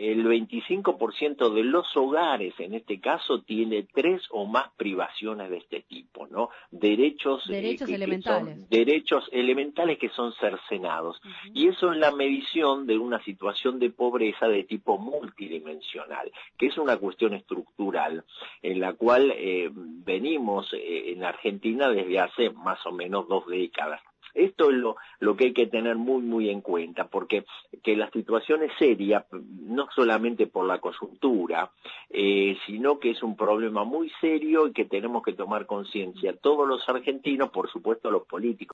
el 25% de los hogares, en este caso, tiene 3 o más privaciones de este tipo, ¿no? Derechos elementales. Que son derechos elementales que son cercenados. Y eso es la medición de una situación de pobreza de tipo multidimensional, que es una cuestión estructural, en la cual venimos en Argentina desde hace más o menos 2 décadas. Esto es lo que hay que tener muy en cuenta, porque que la situación es seria, no solamente por la coyuntura, sino que es un problema muy serio y que tenemos que tomar conciencia todos los argentinos, por supuesto los políticos.